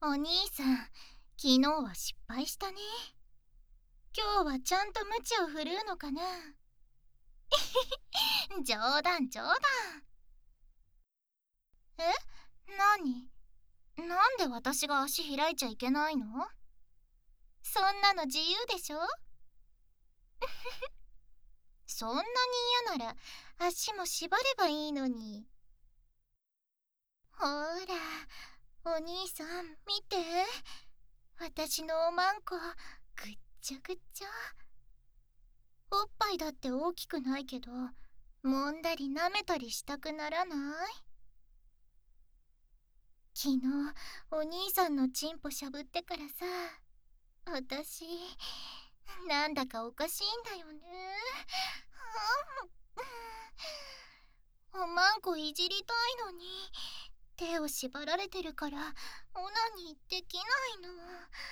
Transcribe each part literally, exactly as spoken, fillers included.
お兄さん、昨日は失敗したね。今日はちゃんと鞭を振るうのかな。冗談冗談。え、何？なんで私が足開いちゃいけないの？そんなの自由でしょ。そんなに嫌なら足も縛ればいいのに。ほーら、お兄さん見て、私のおまんこぐっちゃぐっちゃ。おっぱいだって大きくないけど、揉んだり舐めたりしたくならない？昨日お兄さんのチンポしゃぶってからさ、私なんだかおかしいんだよね。おまんこいじりたいのに手を縛られてるからオナニーできないの。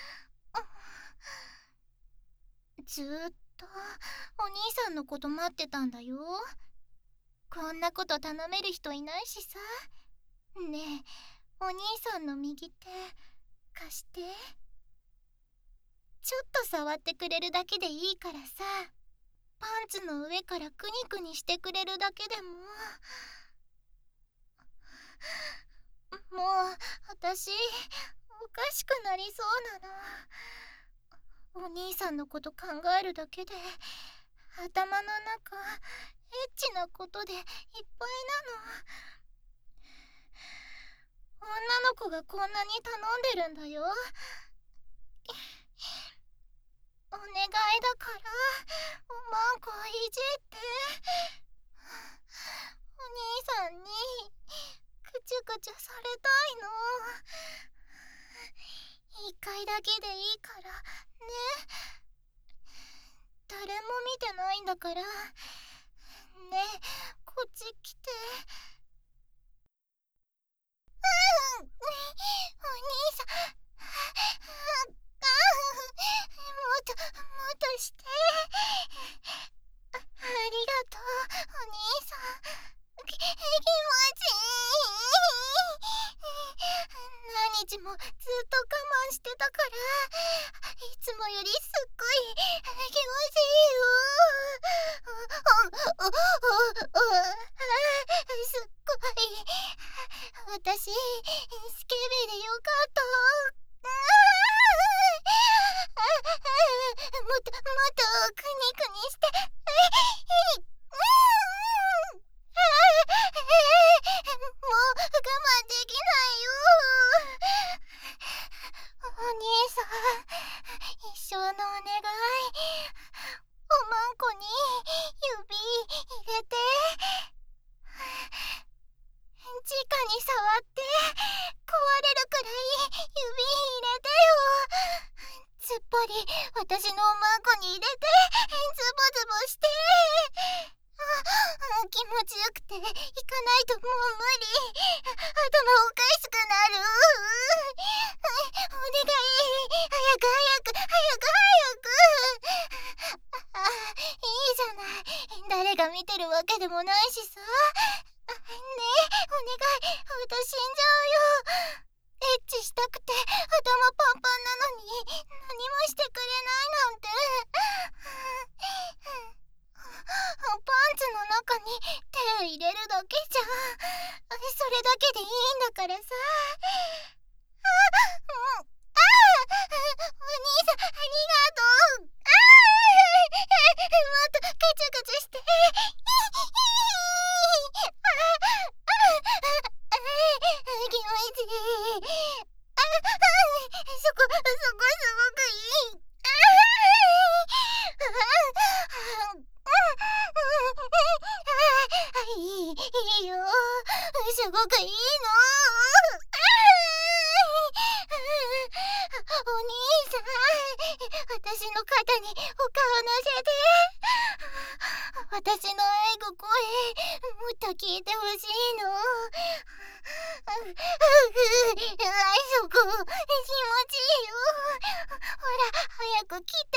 ずーっとお兄さんのこと待ってたんだよ。こんなこと頼める人いないしさ。ねえ、お兄さんの右手貸して。ちょっと触ってくれるだけでいいからさ。パンツの上からクニクニしてくれるだけでも。もう私おかしくなりそうなの。お兄さんのこと考えるだけで頭の中エッチなことでいっぱいなの。女の子がこんなに頼んでるんだよ。お願いだからおまんこいじって。お兄さんにくちゅくちゅされたいの。一回だけでいいからね。誰も見てないんだから。ねえ、こっち来て。うん、お兄さん。もっともっとして。あ、ありがとうお兄さん。き気持ちいい。何日もずっと我慢してたから、いつもよりすっごい気持ちいいよ。おおおおすっごい。私スケベでよかった。もっともっとクニクニして。もう我慢できないよ。お兄さん、一生のお願い。おまんこに指入れて。直に触って壊れるくらい指入れてよ。つっぱり私のおまんこに入れてズボズボして。あ、気持ちよくて行かないともう無理。頭おかしくなる。お願い、早く早く早く早く。あ、いいじゃない。誰が見てるわけでもないしさ。ねえ、お願い、私死んじゃうよ。エッチしたくて頭パンパンなのに何もしてくれないなんて。パンツの中に手入れるだけじゃん。それだけでいいんだからさ。あ、もう、ああ、お兄さんありがとう。ああ、もっとカチュカチュして。気持ちいい。あ、そこそこすごくいい。いい、いいよ。すごくいいの。お兄さん、私の肩にお顔乗せて。私の愛ご声もっと聞いてほしいの。あそこ気持ちいいよ。ほら早く来て。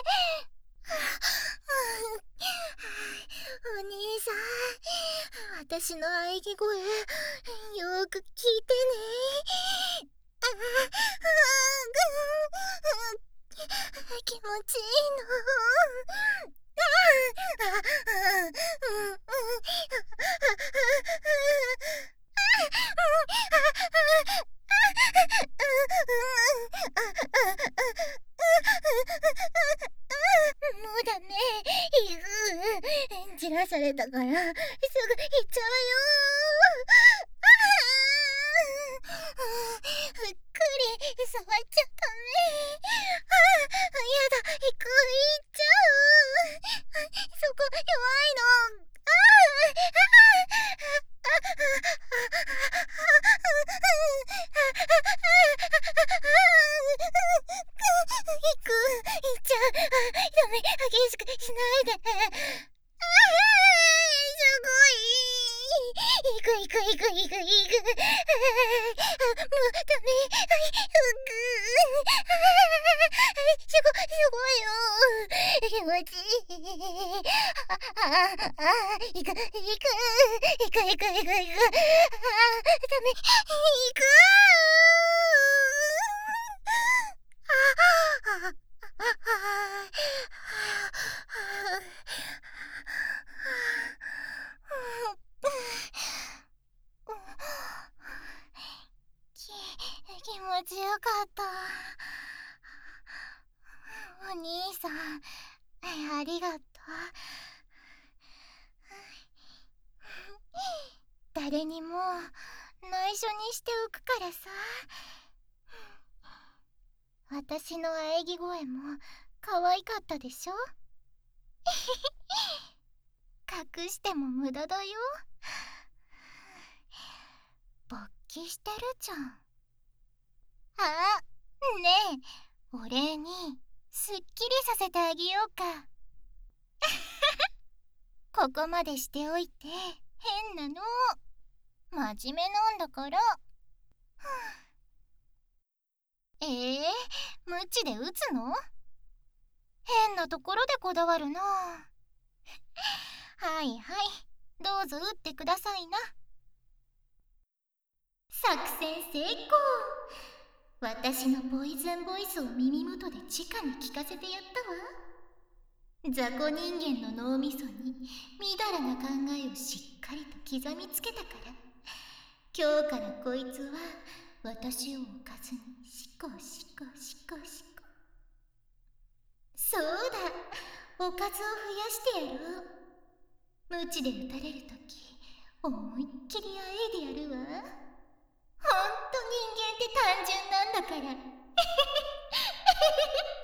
お兄さん、私の喘ぎ声よーく聞いてね。あちいいの。もうだね。いぐじらされたからすぐ行っちゃうよ。ふっくり触っちゃったね。ああ、やだ、行く、行っちゃう。そこ弱いの。あ行く、行っちゃう。ダメ、激しくしないで。すごい。行く行く行く行く行く。もうダメ。ふく。すごいすごいよ。気持ちいい。あああ行く行く行く行く行く行く。あダメ。行く。ああき気持ちよかった。お兄さんありがとう。誰にも内緒にしておくからさ。私の喘ぎ声も可愛かったでしょ。隠しても無駄だよ。勃起してるじゃん。あ、ねえ、お礼にすっきりさせてあげようか。ここまでしておいて変なの。真面目なんだから。えー、無知で打つの？変なところでこだわるな。はいはい、どうぞ打ってくださいな。作戦成功。私のポイズンボイスを耳元で直に聞かせてやったわ。雑魚人間の脳みそにみだらな考えをしっかりと刻みつけたから、今日からこいつは私を置かずにシコシコシコシコ。そうだ、おかずを増やしてやろう。無知で打たれるとき思いっきりあえいでやるわ。ほんと人間って単純なんだから。